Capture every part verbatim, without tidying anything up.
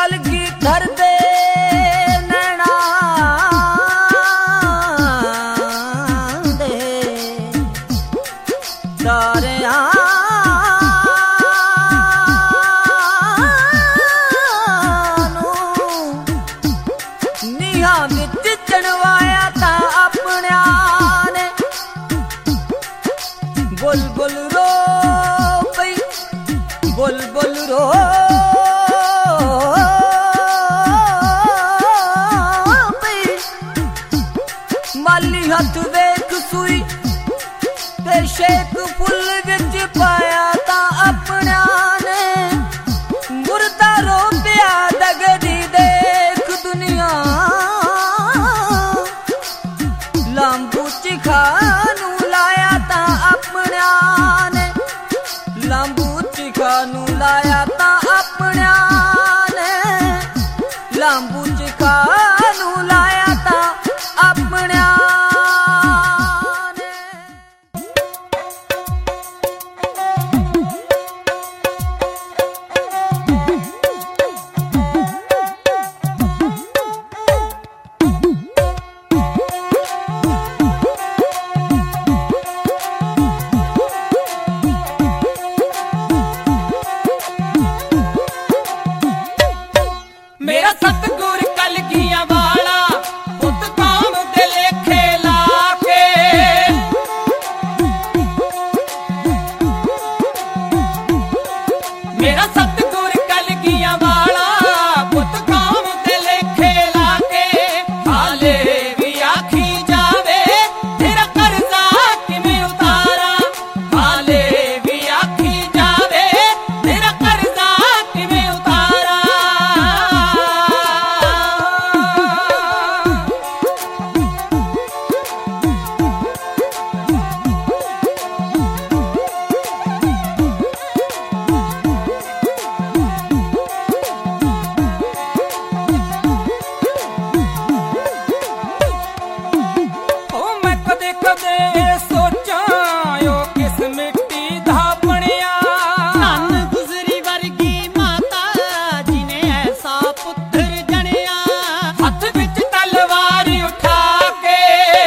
कलगी धर दे नैना दे सारिया निहा विच चढ़वाया ता अपनिया ने बुलबुल रो पई बुलबुल रो पई माली हथ वेख सुई ते शेक फुल विच पाया ता अपनिया ने मुर्दा रो पिया दगदी देख दुनिया लांबू चिखानू लाया ता अपनिया ने लांबू चिखानू लाया ता अपनिया ने लांबू चिखानू लाया ता अपनिया मेरा सतगुर कलगियां वाला पुत कौम दे लेखे लाके मेरा सतगुर कलगियां वाला पुत कौम दे लेखे लाके हाले भी आखी जावे तेरा कर्जा किवें उतारा हाले भी आखी जावे तेरा कर्जा किवें उतारा ओ मैं कदे कदे सोचां ओ किस मिट्टी दा बणिया धन गुजरी वर्गी माता जिने ऐसा पुत्र जणिया हथ विच तलवार उठा के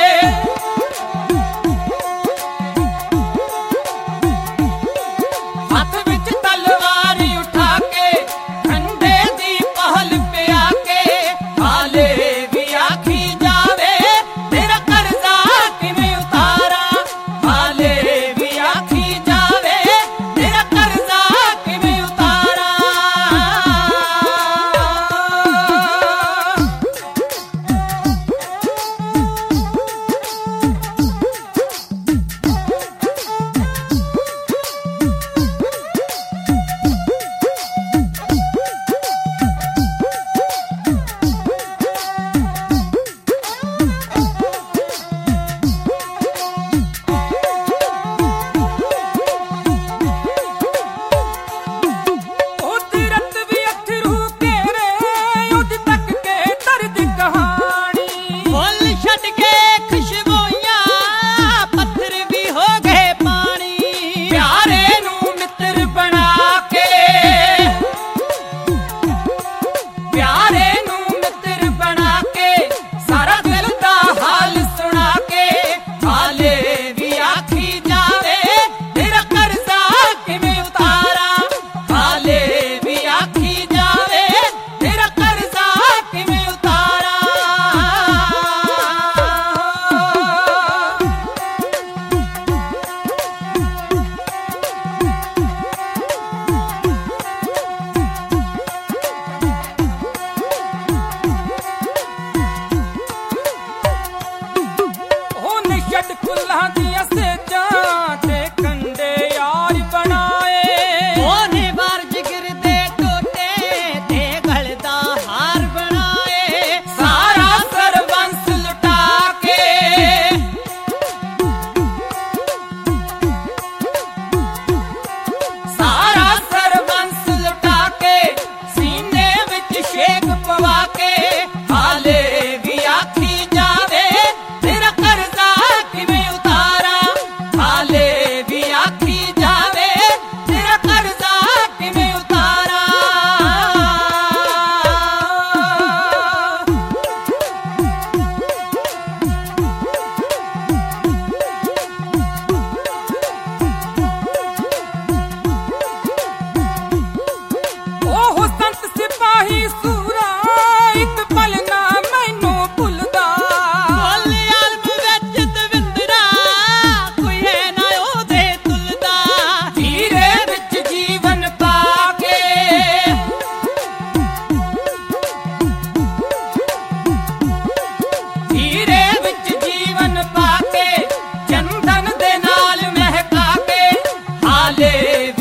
हथ विच तलवार उठा के ठंडे दी पहल पे आके हाले भी आखी जावे तेरा कर्जा किवें उतारा हाले भी आखी जावे तेरा कर्जा किवें उतारा ओ तीरथ भी अथरू केरे उद तक के दर्द कहानी फुल छड़ के खुशबूइयां पत्थर भी हो गए पानी प्यारे नू मित्र बना के प्यारे नू मित्र बना के सारा दिल दा हाल सुना के हाले भी आखी जावे तेरा कर्जा किवें उतारा हाले भी आखी जावे तेरा कर्जा किवें उतारा ओ निशट फुल्लां दियां सेजां ते कंडे यार बनाए ओने बार जिगर दे टोटे ते गलदा हार बनाए सारा सरबंस लुटा के सारा सरबंस लुटा के सीने विच शेक पवा के हाले भी आखी जावे तेरा कर्जा किवें उतारा हाले